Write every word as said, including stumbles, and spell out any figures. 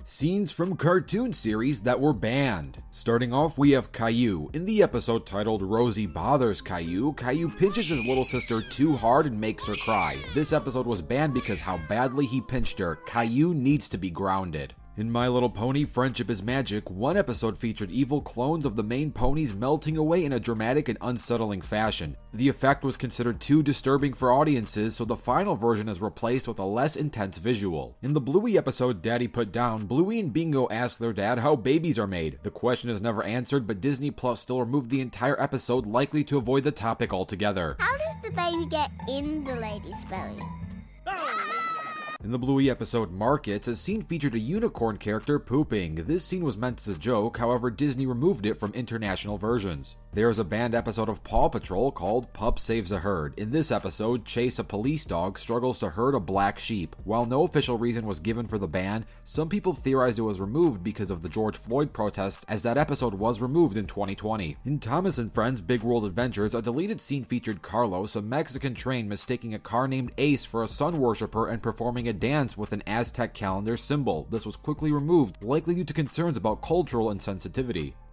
Scenes from cartoon series that were banned. Starting off, we have Caillou. In the episode titled Rosie Bothers Caillou, Caillou pinches his little sister too hard and makes her cry. This episode was banned because how badly he pinched her. Caillou needs to be grounded. In My Little Pony: Friendship is Magic, one episode featured evil clones of the main ponies melting away in a dramatic and unsettling fashion. The effect was considered too disturbing for audiences, so the final version is replaced with a less intense visual. In the Bluey episode Daddy Put Down, Bluey and Bingo ask their dad how babies are made. The question is never answered, but Disney Plus still removed the entire episode, likely to avoid the topic altogether. How does the baby get in the lady's belly? In the Bluey episode Markets, a scene featured a unicorn character pooping. This scene was meant as a joke, however Disney removed it from international versions. There is a banned episode of Paw Patrol called Pup Saves a Herd. In this episode, Chase, a police dog, struggles to herd a black sheep. While no official reason was given for the ban, some people theorized it was removed because of the George Floyd protests, as that episode was removed in twenty twenty. In Thomas and Friends Big World Adventures, a deleted scene featured Carlos, a Mexican train, mistaking a car named Ace for a sun worshiper and performing a dance with an Aztec calendar symbol. This was quickly removed, likely due to concerns about cultural insensitivity.